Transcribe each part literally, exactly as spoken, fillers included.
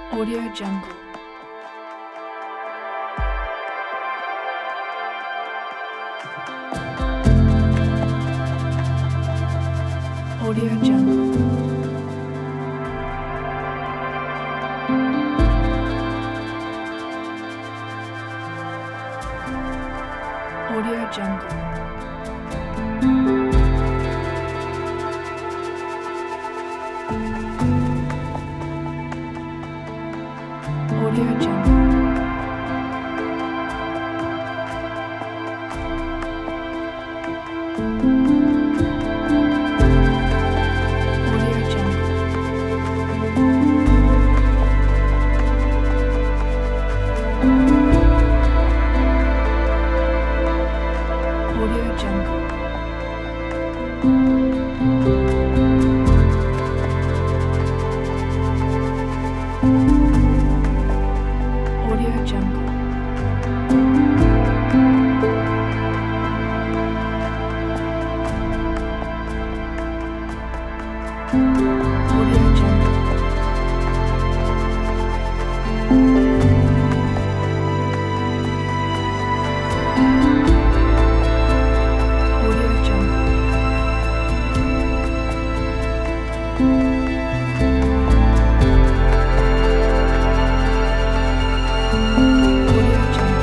Audio Jungle. Audio Jungle. Audio Jungle. Audio Jungle. Audio Jungle. Audio Jungle. Audio Jungle. Audio Jungle. Audio Jungle. Audio Jungle.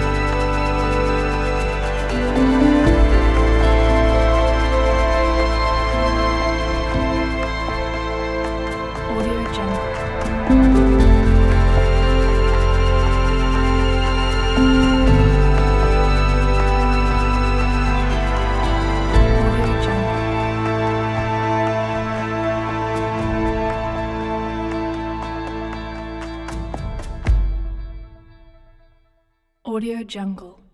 Audio Jungle. Audio Jungle. Audio Jungle.